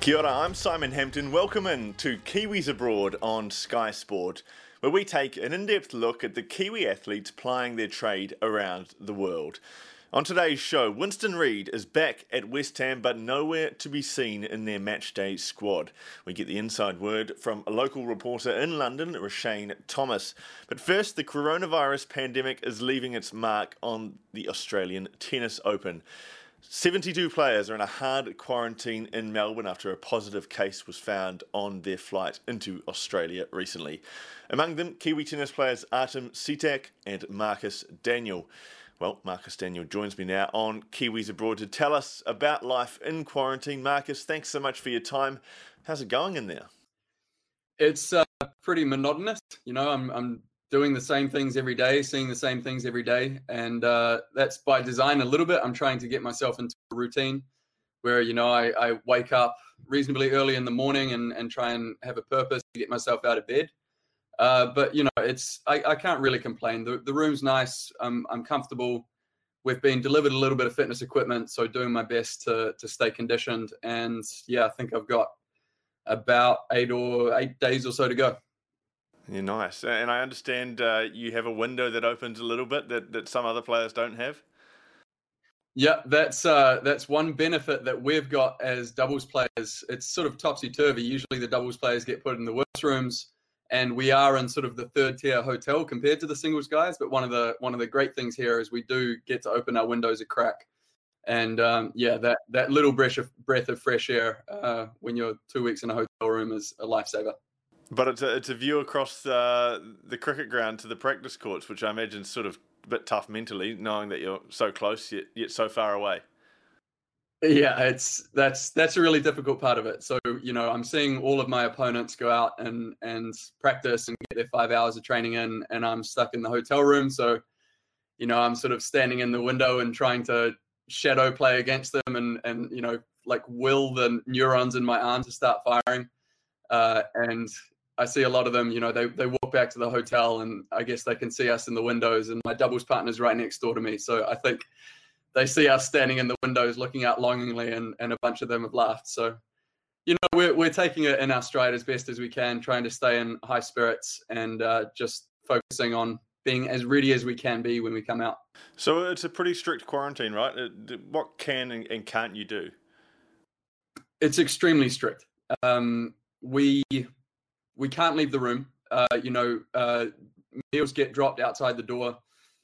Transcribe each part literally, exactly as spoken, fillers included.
Kia ora, I'm Simon Hampton. Welcome in to Kiwis Abroad on Sky Sport, where we take an in-depth look at the Kiwi athletes plying their trade around the world. On today's show, Winston Reid is back at West Ham, but nowhere to be seen in their matchday squad. We get the inside word from a local reporter in London, Roshane Thomas. But first, the coronavirus pandemic is leaving its mark on the Australian Tennis Open. seventy-two players are in a hard quarantine in Melbourne after a positive case was found on their flight into Australia recently. Among them, Kiwi tennis players Artem Sitak and Marcus Daniel. Well, Marcus Daniel joins me now on Kiwis Abroad to tell us about life in quarantine. Marcus, thanks so much for your time. How's it going in there? It's uh, pretty monotonous. You know, I'm I'm doing the same things every day, seeing the same things every day. And uh, that's by design a little bit. I'm trying to get myself into a routine where, you know, I, I wake up reasonably early in the morning and, and try and have a purpose to get myself out of bed. Uh, but, you know, it's I, I can't really complain. The, the room's nice. I'm, I'm comfortable. We've been delivered a little bit of fitness equipment, so doing my best to to stay conditioned. And, yeah, I think I've got about eight or eight days or so to go. Yeah, nice. And I understand uh, you have a window that opens a little bit that, that some other players don't have. Yeah, that's uh, that's one benefit that we've got as doubles players. It's sort of topsy-turvy. Usually the doubles players get put in the worst rooms, and we are in sort of the third-tier hotel compared to the singles guys. But one of the one of the great things here is we do get to open our windows a crack. And, um, yeah, that, that little breath of, breath of fresh air uh, when you're two weeks in a hotel room is a lifesaver. But it's a, it's a view across uh, the cricket ground to the practice courts, which I imagine is sort of a bit tough mentally, knowing that you're so close yet, yet so far away. Yeah, it's that's that's a really difficult part of it. So, you know, I'm seeing all of my opponents go out and, and practice and get their five hours of training in, and I'm stuck in the hotel room. So, you know, I'm sort of standing in the window and trying to shadow play against them and, and you know, like will the neurons in my arm to start firing. Uh, and I see a lot of them, you know, they, they walk back to the hotel and I guess they can see us in the windows, and my doubles partner's right next door to me. So I think they see us standing in the windows looking out longingly, and, and a bunch of them have laughed. So, you know, we're, we're taking it in our stride as best as we can, trying to stay in high spirits and uh, just focusing on being as ready as we can be when we come out. So it's a pretty strict quarantine, right? What can and, and can't you do? It's extremely strict. Um, we... We can't leave the room. Uh, you know, uh, meals get dropped outside the door.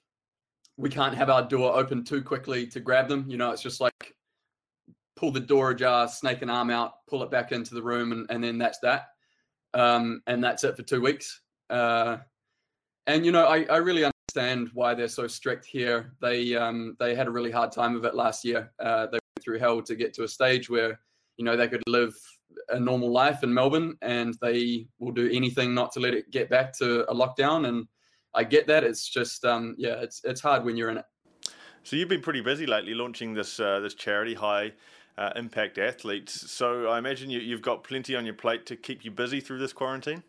We can't have our door open too quickly to grab them. You know, it's just like pull the door ajar, snake an arm out, pull it back into the room, and, and then that's that. Um, and that's it for two weeks. Uh, and, you know, I, I really understand why they're so strict here. They um, they had a really hard time of it last year. Uh, they went through hell to get to a stage where, you know, they could live a normal life in Melbourne, and they will do anything not to let it get back to a lockdown. And I get that. It's just, um, yeah, it's it's hard when you're in it. So you've been pretty busy lately launching this uh, this charity, High uh, Impact Athletes. So I imagine you, you've got plenty on your plate to keep you busy through this quarantine?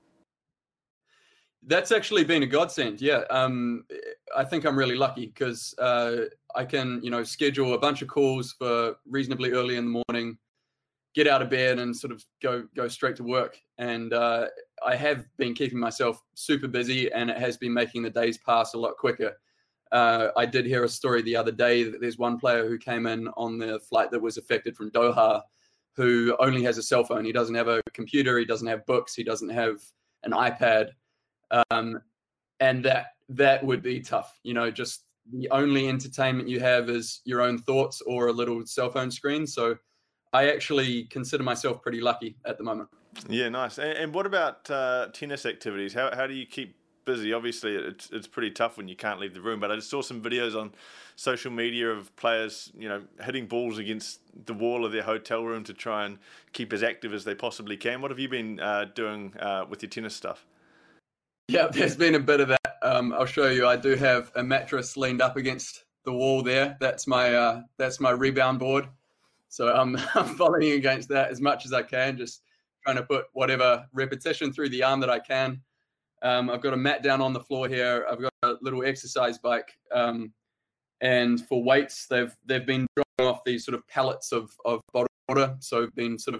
That's actually been a godsend. Yeah. Um, I think I'm really lucky because uh, I can, you know, schedule a bunch of calls for reasonably early in the morning, get out of bed and sort of go go straight to work. And uh, I have been keeping myself super busy, and it has been making the days pass a lot quicker. Uh, I did hear a story the other day that there's one player who came in on the flight that was affected from Doha who only has a cell phone. He doesn't have a computer. He doesn't have books. He doesn't have an iPad. Um, and that that would be tough. You know, just the only entertainment you have is your own thoughts or a little cell phone screen. So I actually consider myself pretty lucky at the moment. Yeah, nice. And, and what about uh, tennis activities? How how do you keep busy? Obviously, it's it's pretty tough when you can't leave the room. But I just saw some videos on social media of players, you know, hitting balls against the wall of their hotel room to try and keep as active as they possibly can. What have you been uh, doing uh, with your tennis stuff? Yeah, there's been a bit of that. Um, I'll show you. I do have a mattress leaned up against the wall there. That's my uh, that's my rebound board. So I'm, I'm volleying against that as much as I can, just trying to put whatever repetition through the arm that I can. Um, I've got a mat down on the floor here. I've got a little exercise bike. Um, and for weights, they've they've been dropping off these sort of pallets of, of bottled water. So I've been sort of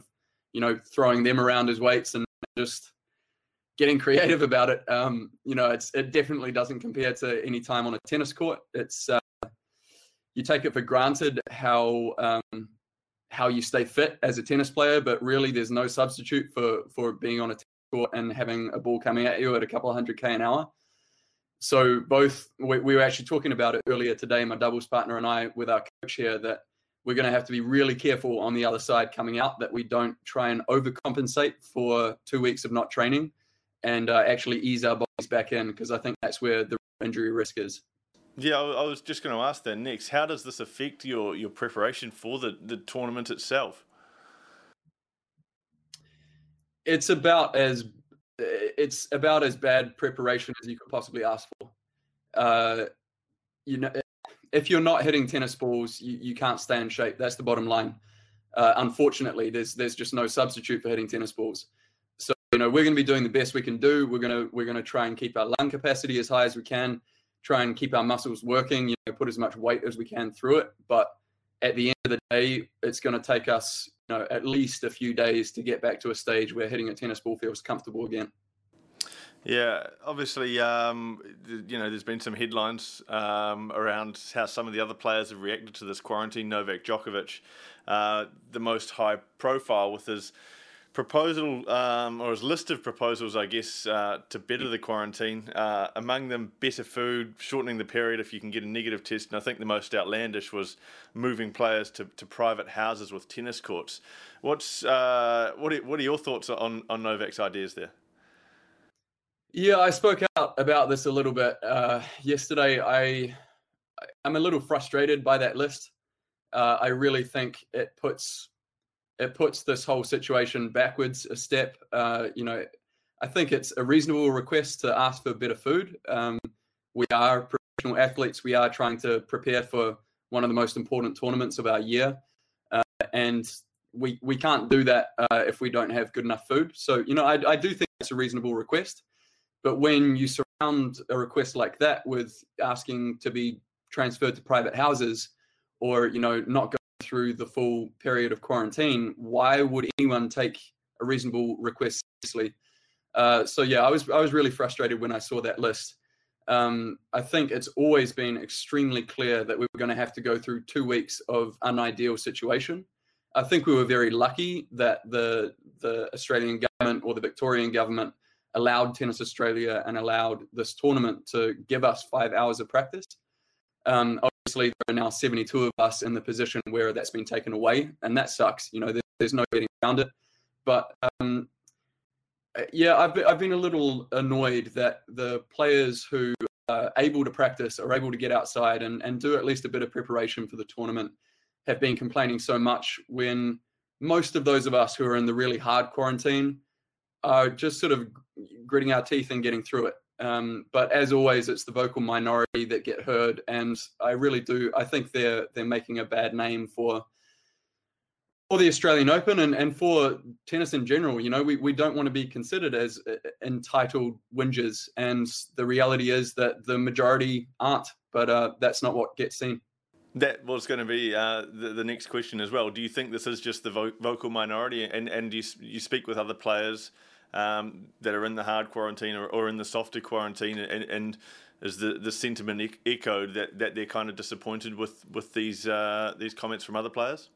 you know, throwing them around as weights and just getting creative about it. Um, you know, it's it definitely doesn't compare to any time on a tennis court. It's uh, you take it for granted how um, how you stay fit as a tennis player, but really there's no substitute for for being on a tennis court and having a ball coming at you at a couple of hundred K an hour. So both, we, we were actually talking about it earlier today, my doubles partner and I, with our coach here, that we're going to have to be really careful on the other side coming out, that we don't try and overcompensate for two weeks of not training and uh, actually ease our bodies back in, because I think that's where the injury risk is. Yeah, I was just going to ask that next. How does this affect your, your preparation for the, the tournament itself? It's about as it's about as bad preparation as you could possibly ask for. Uh, you know, if you're not hitting tennis balls, you, you can't stay in shape. That's the bottom line. Uh, unfortunately, there's there's just no substitute for hitting tennis balls. So, you know, we're going to be doing the best we can do. We're going to we're going to try and keep our lung capacity as high as we can. Try and keep our muscles working. You know, put as much weight as we can through it. But at the end of the day, it's going to take us, you know, at least a few days to get back to a stage where hitting a tennis ball feels comfortable again. Yeah, obviously, um, you know, there's been some headlines um, around how some of the other players have reacted to this quarantine. Novak Djokovic, uh, the most high profile, with his proposal, um, or his list of proposals, I guess, uh, to better the quarantine. Uh, among them, better food, shortening the period if you can get a negative test. And I think the most outlandish was moving players to, to private houses with tennis courts. What's uh, what are, what are your thoughts on, on Novak's ideas there? Yeah, I spoke out about this a little bit uh, yesterday. I, I'm a little frustrated by that list. Uh, I really think it puts it puts this whole situation backwards a step. Uh, you know, I think it's a reasonable request to ask for better food. Um, we are professional athletes. We are trying to prepare for one of the most important tournaments of our year, uh, and we we can't do that uh, if we don't have good enough food. So, you know, I, I do think it's a reasonable request. But when you surround a request like that with asking to be transferred to private houses, or, you know, not go through the full period of quarantine, why would anyone take a reasonable request seriously? Uh, so yeah, I was I was really frustrated when I saw that list. Um, I think it's always been extremely clear that we were going to have to go through two weeks of an unideal situation. I think we were very lucky that the the Australian government or the Victorian government allowed Tennis Australia and allowed this tournament to give us five hours of practice. Um, obviously, there are now seventy-two of us in the position where that's been taken away, and that sucks. You know, there's, there's no getting around it. But um, yeah, I've been, I've been a little annoyed that the players who are able to practice, are able to get outside and, and do at least a bit of preparation for the tournament, have been complaining so much, when most of those of us who are in the really hard quarantine are just sort of gritting our teeth and getting through it. Um, but as always, it's the vocal minority that get heard, and I really do. I think they're they're making a bad name for for the Australian Open and, and for tennis in general. You know, we, we don't want to be considered as entitled whingers, and the reality is that the majority aren't. But uh, that's not what gets seen. That was going to be uh, the, the next question as well. Do you think this is just the vo- vocal minority, and and you you speak with other players um, that are in the hard quarantine or, or in the softer quarantine, and, and is the, the sentiment e- echoed that, that they're kind of disappointed with with these uh, these comments from other players?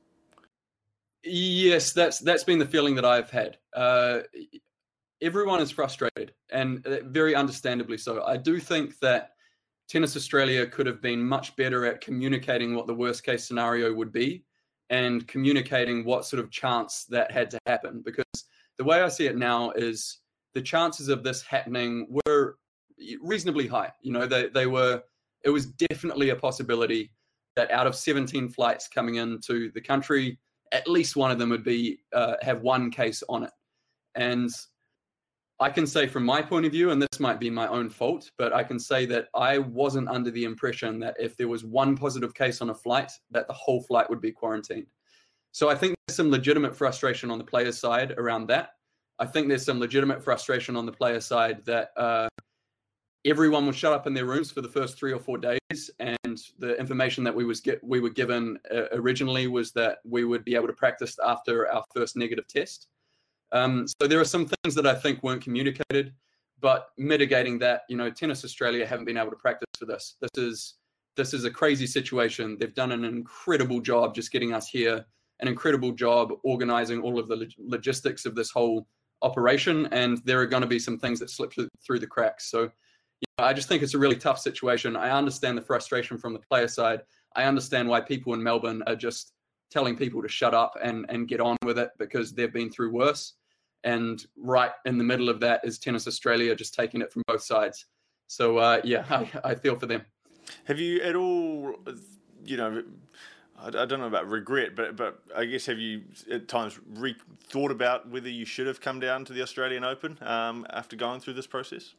Yes, that's that's been the feeling that I've had. Uh, everyone is frustrated, and very understandably so. I do think that Tennis Australia could have been much better at communicating what the worst case scenario would be and communicating what sort of chance that had to happen. Because the way I see it now is the chances of this happening were reasonably high. You know, they, they were, it was definitely a possibility that out of seventeen flights coming into the country, at least one of them would be, uh, have one case on it. And I can say from my point of view, and this might be my own fault, but I can say that I wasn't under the impression that if there was one positive case on a flight, that the whole flight would be quarantined. So I think there's some legitimate frustration on the players' side around that. I think there's some legitimate frustration on the player side that uh, everyone was shut up in their rooms for the first three or four days, and the information that we was get we were given uh, originally was that we would be able to practice after our first negative test. Um, so there are some things that I think weren't communicated, but mitigating that, you know, Tennis Australia haven't been able to practice for this. This is this is a crazy situation. They've done an incredible job just getting us here, an incredible job organizing all of the log- logistics of this whole operation, and there are going to be some things that slip through the cracks. So you know, I just think it's a really tough situation. I understand the frustration from the player side. I understand why people in Melbourne are just telling people to shut up and, and get on with it because they've been through worse. And right in the middle of that is Tennis Australia just taking it from both sides. So, uh, yeah, I, I feel for them. Have you at all, you know, I don't know about regret, but but I guess have you at times re- thought about whether you should have come down to the Australian Open um, after going through this process?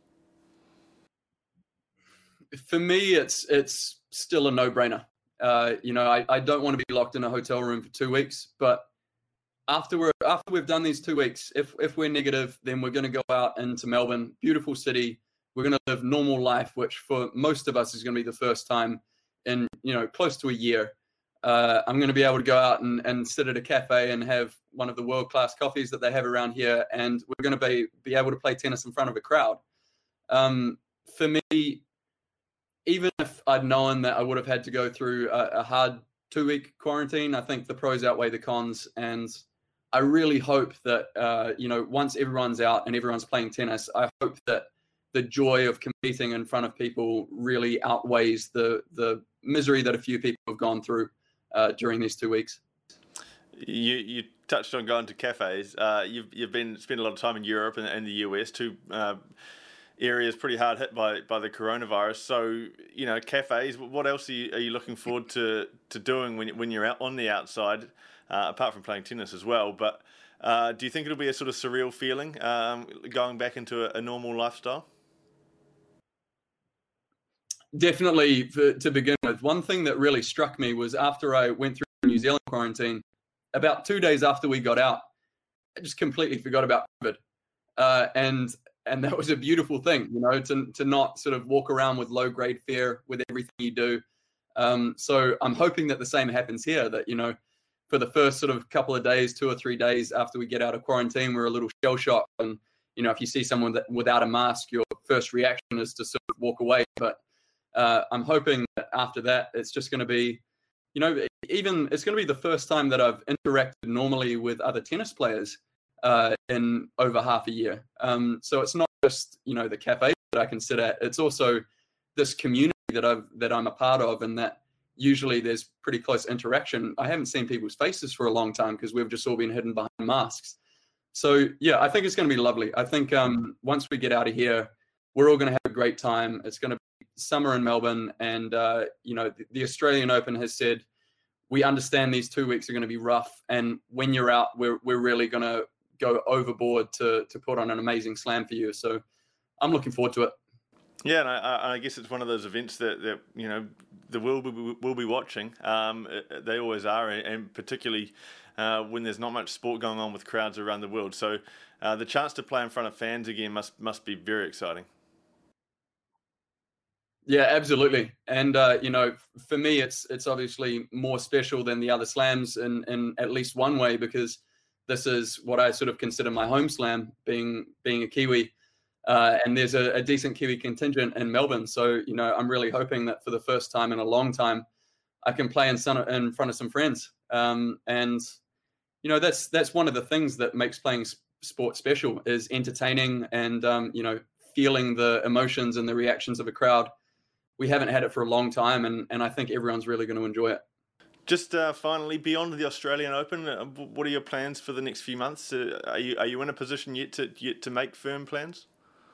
For me, it's it's still a no-brainer. Uh, you know, I, I don't want to be locked in a hotel room for two weeks, but after we're after we've done these two weeks, if if we're negative, then we're going to go out into Melbourne, beautiful city. We're going to live normal life, which for most of us is going to be the first time in, you know, close to a year. Uh, I'm going to be able to go out and, and sit at a cafe and have one of the world-class coffees that they have around here, and we're going to be, be able to play tennis in front of a crowd. Um, for me, even if I'd known that I would have had to go through a, a hard two-week quarantine, I think the pros outweigh the cons, and I really hope that, uh, you know, once everyone's out and everyone's playing tennis, I hope that the joy of competing in front of people really outweighs the the misery that a few people have gone through uh, during these two weeks. You you touched on going to cafes. Uh, you've you've been spent a lot of time in Europe and, and the U S, two uh, areas pretty hard hit by, by the coronavirus. So you know, cafes. What else are you, are you looking forward to, to doing when when you're out on the outside, uh, apart from playing tennis as well? But uh, do you think it'll be a sort of surreal feeling um, going back into a, a normal lifestyle? Definitely, for, to begin with, one thing that really struck me was after I went through New Zealand quarantine, about two days after we got out, I just completely forgot about COVID. Uh, and and that was a beautiful thing, you know, to, to not sort of walk around with low-grade fear with everything you do. Um, so I'm hoping that the same happens here, that, you know, for the first sort of couple of days, two or three days after we get out of quarantine, we're a little shell-shocked. And, you know, if you see someone that, without a mask, your first reaction is to sort of walk away. But Uh, I'm hoping that after that, it's just going to be, you know, even it's going to be the first time that I've interacted normally with other tennis players uh, in over half a year. Um, so it's not just, you know, the cafe that I can sit at. It's also this community that I've that I'm a part of, and that usually there's pretty close interaction. I haven't seen people's faces for a long time because we've just all been hidden behind masks. So yeah, I think it's going to be lovely. I think um, once we get out of here, we're all going to have a great time. It's going to summer in Melbourne, and uh, you know the, the Australian Open has said we understand these two weeks are going to be rough, and when you're out, we're we're really going to go overboard to to put on an amazing slam for you. So I'm looking forward to it. Yeah, and I, I guess it's one of those events that, that you know the world will, will be watching. Um, they always are, and particularly uh, when there's not much sport going on with crowds around the world. So uh, the chance to play in front of fans again must must be very exciting. Yeah, absolutely. And, uh, you know, for me, it's it's obviously more special than the other slams in, in at least one way, because this is what I sort of consider my home slam, being being a Kiwi. Uh, and there's a, a decent Kiwi contingent in Melbourne. So, you know, I'm really hoping that for the first time in a long time, I can play in, some, in front of some friends. Um, and, you know, that's that's one of the things that makes playing sport special, is entertaining and, um, you know, feeling the emotions and the reactions of a crowd. We haven't had it for a long time, and, and I think everyone's really going to enjoy it. Just uh, finally, beyond the Australian Open, uh, what are your plans for the next few months? Uh, are you are you in a position yet to yet to make firm plans?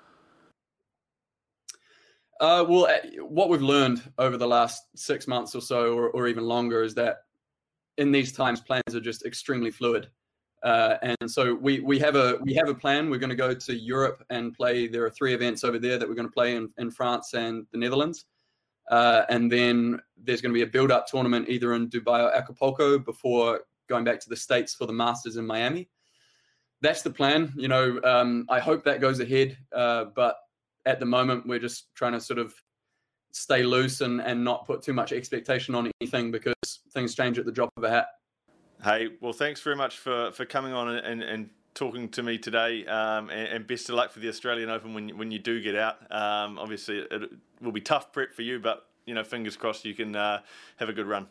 Uh, well, what we've learned over the last six months or so, or, or even longer, is that in these times, plans are just extremely fluid. Uh, and so we we have a we have a plan. We're going to go to Europe and play. There are three events over there that we're going to play in, in France and the Netherlands. Uh, and then there's going to be a build-up tournament either in Dubai or Acapulco before going back to the States for the Masters in Miami. That's the plan. You know, um, I hope that goes ahead. Uh, but at the moment, we're just trying to sort of stay loose and, and not put too much expectation on anything, because things change at the drop of a hat. Hey, well, thanks very much for, for coming on and, and talking to me today, um, and, and best of luck for the Australian Open when when you do get out. Um, obviously, it will be tough prep for you, but you know, fingers crossed you can uh, have a good run.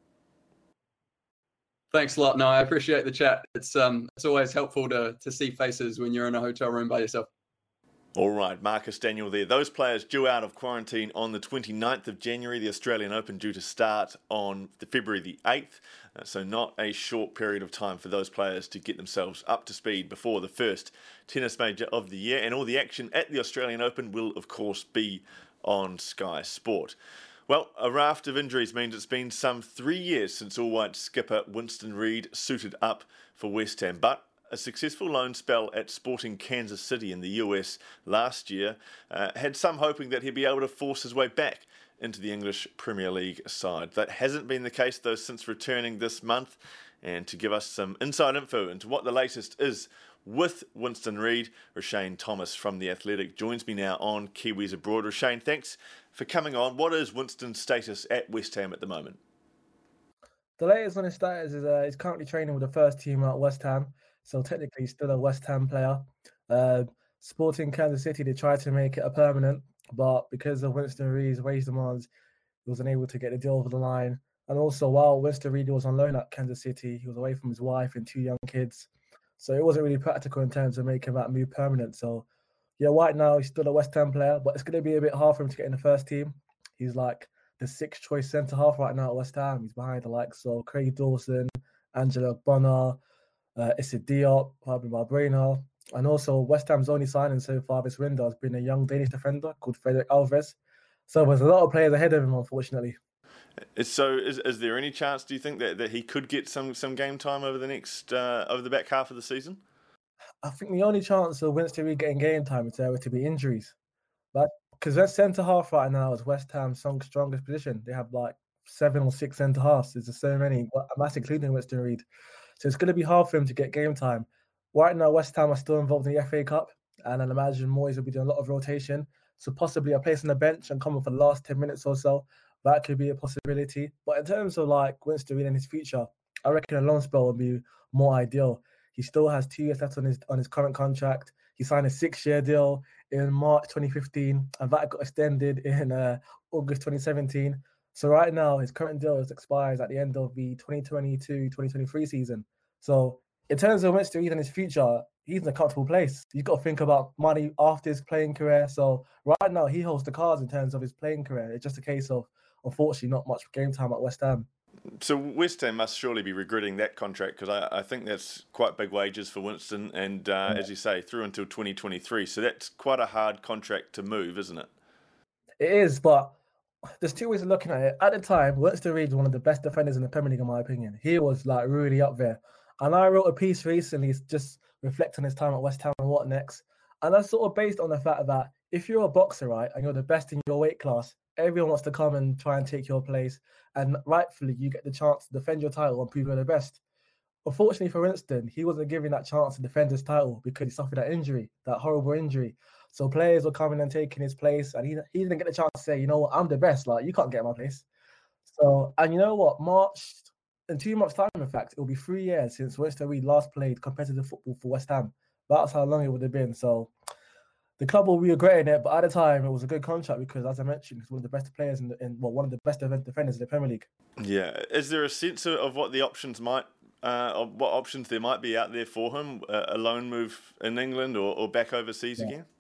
Thanks a lot. No, I appreciate the chat. It's um, it's always helpful to to see faces when you're in a hotel room by yourself. All right, Marcus Daniel there. Those players due out of quarantine on the twenty-ninth of January. The Australian Open due to start on the February the eighth. Uh, so not a short period of time for those players to get themselves up to speed before the first tennis major of the year. And all the action at the Australian Open will, of course, be on Sky Sport. Well, a raft of injuries means it's been some three years since all-white skipper Winston Reid suited up for West Ham. But a successful loan spell at Sporting Kansas City in the U S last year uh, had some hoping that he'd be able to force his way back into the English Premier League side. That hasn't been the case, though, since returning this month. And to give us some inside info into what the latest is with Winston Reid, Roshane Thomas from The Athletic joins me now on Kiwis Abroad. Roshane, thanks for coming on. What is Winston's status at West Ham at the moment? The latest on his status is uh, he's currently training with the first team at West Ham. So technically he's still a West Ham player. Uh, Sporting Kansas City, they tried to make it a permanent, but because of Winston Reid's wage demands, he wasn't able to get the deal over the line. And also, while Winston Reid was on loan at Kansas City, he was away from his wife and two young kids. So it wasn't really practical in terms of making that move permanent. So yeah, right now he's still a West Ham player, but it's going to be a bit hard for him to get in the first team. He's like the sixth choice centre half right now at West Ham. He's behind the likes of Craig Dawson, Angelo Bonner, uh, Issa Diop, Fabio Valbuena, and also West Ham's only signing so far this window has been a young Danish defender called Frederick Alvarez. So there's a lot of players ahead of him, unfortunately. So, is is there any chance, do you think, that, that he could get some, some game time over the next uh, over the back half of the season? I think the only chance of Winston Reid getting game time is there were to be injuries, but because their centre half right now is West Ham's strongest position. They have like seven or six centre halves. There's just so many, and that's including Winston Reid. So it's going to be hard for him to get game time. Right now, West Ham are still involved in the F A Cup, and I imagine Moyes will be doing a lot of rotation. So possibly a place on the bench and coming for the last ten minutes or so. That could be a possibility. But in terms of like Winston Reid and his future, I reckon a loan spell would be more ideal. He still has two years left on his on his current contract. He signed a six-year deal in March twenty fifteen, and that got extended in uh, August twenty seventeen. So right now, his current deal expires at the end of the twenty twenty-two twenty twenty-three season. So in terms of Winston Reid and his future, he's in a comfortable place. You've got to think about money after his playing career. So right now, he holds the cards in terms of his playing career. It's just a case of, unfortunately, not much game time at West Ham. So West Ham must surely be regretting that contract, because I, I think that's quite big wages for Winston, and uh, yeah. as you say, through until twenty twenty-three. So that's quite a hard contract to move, isn't it? It is, but there's two ways of looking at it. At the time, Winston Reid was one of the best defenders in the Premier League, in my opinion. He was like really up there. And I wrote a piece recently just reflecting his time at West Ham and what next. And that's sort of based on the fact that if you're a boxer, right, and you're the best in your weight class, everyone wants to come and try and take your place. And rightfully, you get the chance to defend your title and prove you're the best. Unfortunately for Winston, he wasn't given that chance to defend his title because he suffered that injury, that horrible injury. So players were coming and taking his place, and he, he didn't get the chance to say, you know what, I'm the best. Like, you can't get my place. So, and you know what, March, in two months' time, in fact, it will be three years since Winston Reid last played competitive football for West Ham. That's how long it would have been. So the club will be regretting it, but at the time, it was a good contract because, as I mentioned, he's one of the best players in, the, in well, one of the best defenders in the Premier League. Yeah. Is there a sense of what the options might, uh, of what options there might be out there for him? A loan move in England or, or back overseas yeah. again?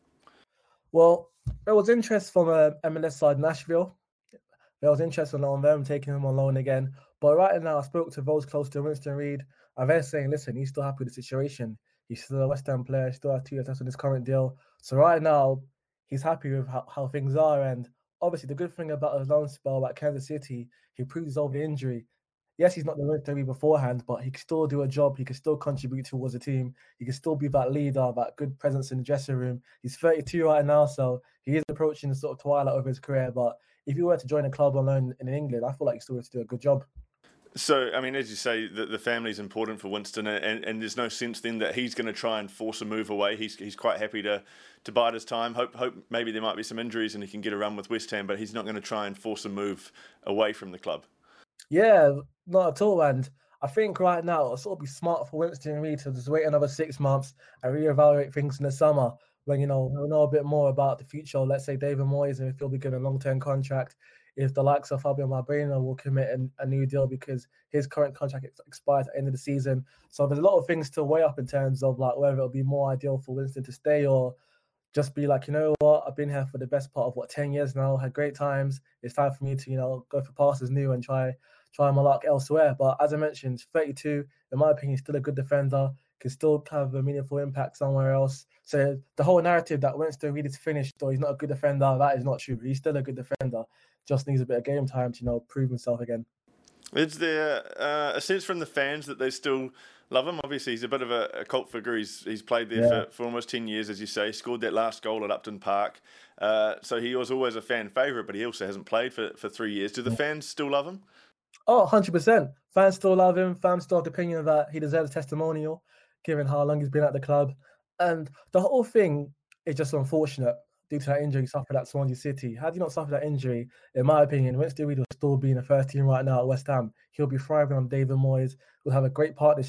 Well, there was interest from uh, M L S side Nashville. There was interest on them taking him on loan again. But right now, I spoke to those close to Winston Reid, and they're saying, listen, he's still happy with the situation. He's still a West Ham player, still has two years left on his current deal. So right now, he's happy with how, how things are. And obviously, the good thing about his loan spell at Kansas City, he proves over the injury. Yes, he's not the Winston Reid beforehand, but he can still do a job. He can still contribute towards the team. He can still be that leader, that good presence in the dressing room. He's thirty-two right now, so he is approaching the sort of twilight of his career. But if you were to join a club on loan in England, I feel like he's still going to do a good job. So, I mean, as you say, the, the family's important for Winston, and, and there's no sense then that he's going to try and force a move away. He's he's quite happy to, to bide his time. Hope hope maybe there might be some injuries and he can get a run with West Ham, but he's not going to try and force a move away from the club. Yeah, not at all. And I think right now it'll sort of be smart for Winston Reid to just wait another six months and reevaluate things in the summer when, you know, we'll know a bit more about the future. Let's say David Moyes, and if he'll be given a long-term contract, if the likes of Fabio Marbella will commit an, a new deal because his current contract ex- expires at the end of the season. So there's a lot of things to weigh up in terms of like whether it'll be more ideal for Winston to stay or just be like, you know what, I've been here for the best part of what ten years now, had great times. It's time for me to, you know, go for passes new and try try my luck elsewhere. But as I mentioned, thirty-two, in my opinion, still a good defender, can still have a meaningful impact somewhere else. So the whole narrative that Winston Reid is finished or he's not a good defender, that is not true. He's still a good defender, just needs a bit of game time to, you know, prove himself again. Is there uh, a sense from the fans that they still love him? Obviously, he's a bit of a, a cult figure. He's he's played there Yeah. for, for almost ten years, as you say. Scored that last goal at Upton Park. Uh, so he was always a fan favourite, but he also hasn't played for, for three years. Do the fans still love him? Oh, one hundred percent. Fans still love him. Fans still have the opinion that he deserves a testimonial, given how long he's been at the club. And the whole thing is just unfortunate due to that injury he suffered at Swansea City. Had he not suffered that injury, in my opinion, Winston Reid will still be in the first team right now at West Ham. He'll be thriving on David Moyes. We'll have a great partnership